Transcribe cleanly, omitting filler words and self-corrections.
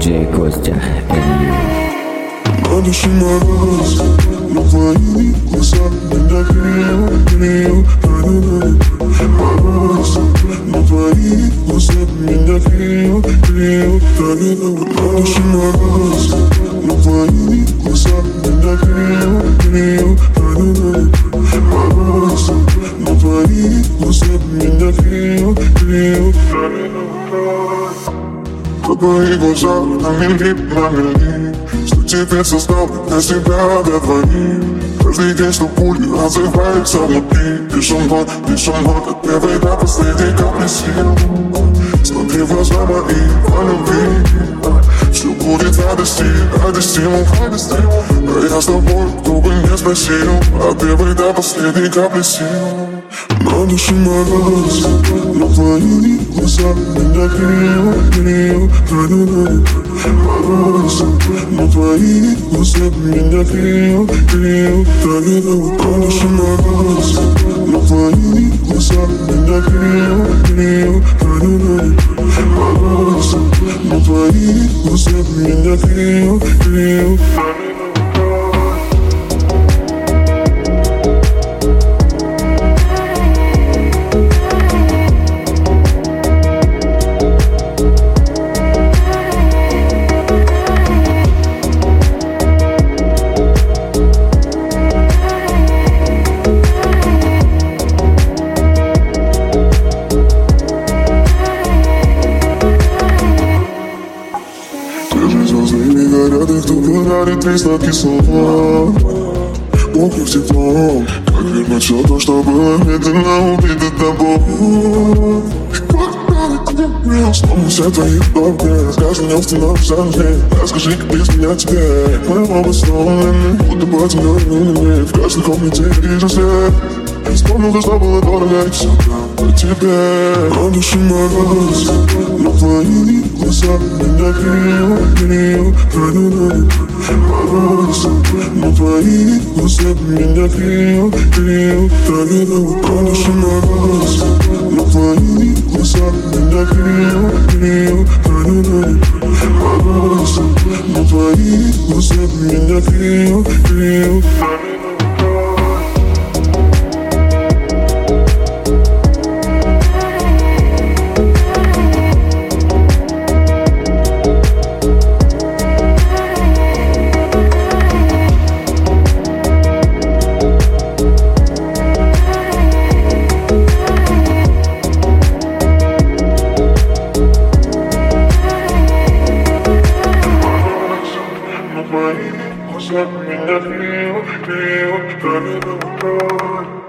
диджей Костя На душе мороз, но твои глаза меня греют. Мороз, но твои глаза меня греют. На душе мороз, но твои глаза меня греют. Мороз, но твои глаза меня греют. Твои глаза на мели, что теперь создал для себя, для двоих. Каждый день, что пули разрываются внутри. Ты со мной, от первой до последней капли сил. Смотри в глаза мои, по любви. Все будет радости, а я с тобой, кто бы не спросил. От первой до последней капли сил. На душе мороз, но твои глаза меня греют. Мороз, но твои глаза меня греют. На душе мороз, но твои глаза меня греют. Мороз, но твои глаза меня греют. Звездными горят, их тут говорит три сладкие слова. Вокруг тепло, как вернуть все то, что было медленно убито тобой. Вспомни все твои вдохи, с каждым днем становишься сложнее. Расскажи, как без меня тебе. Мы оба сломлены, будто по темной. В каждой комнате я вижу свет. Вспомнил то, что было дорого, и все про тебе. На душе мороз, но твои глаза меня греют. Мороз, но твои глаза меня греют. На душе мороз, но твои глаза меня греют. Мороз, но твои глаза меня греют. Меня греют.